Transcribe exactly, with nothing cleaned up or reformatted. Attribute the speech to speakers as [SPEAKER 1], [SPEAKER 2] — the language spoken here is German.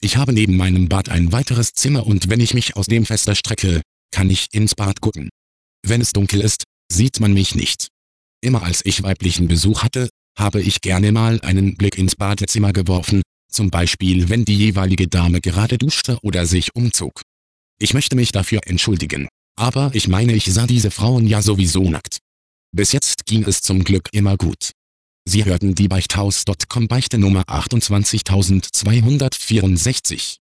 [SPEAKER 1] Ich habe neben meinem Bad ein weiteres Zimmer und wenn ich mich aus dem Fenster strecke, kann ich ins Bad gucken. Wenn es dunkel ist, sieht man mich nicht. Immer als ich weiblichen Besuch hatte, habe ich gerne mal einen Blick ins Badezimmer geworfen, zum Beispiel wenn die jeweilige Dame gerade duschte oder sich umzog. Ich möchte mich dafür entschuldigen, aber ich meine, ich sah diese Frauen ja sowieso nackt. Bis jetzt ging es zum Glück immer gut. Sie hörten die Beichthaus Punkt com Beichte Nummer achtundzwanzigtausendzweihundertvierundsechzig.